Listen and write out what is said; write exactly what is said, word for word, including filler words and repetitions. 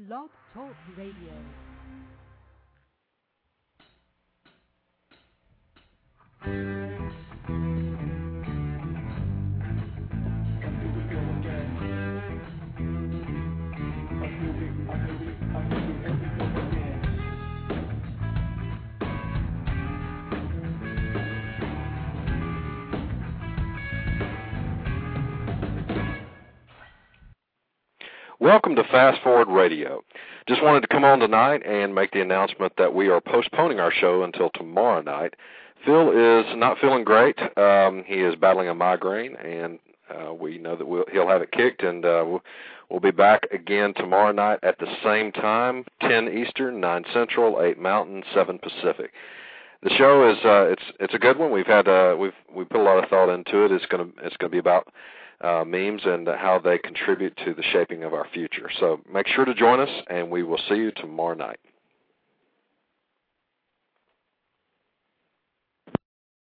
Blog Talk Radio. Welcome to Fast Forward Radio. Just wanted to come on tonight and make the announcement that we are postponing our show until tomorrow night. Phil is not feeling great. Um, he is battling a migraine, and uh, we know that we'll, he'll have it kicked, and uh, we'll, we'll be back again tomorrow night at the same time, ten Eastern, nine Central, eight Mountain, seven Pacific. The show is uh, it's it's a good one. We've had uh, we've we put a lot of thought into it. It's gonna it's gonna be about Uh, memes and how they contribute to the shaping of our future. So make sure to join us, and we will see you tomorrow night.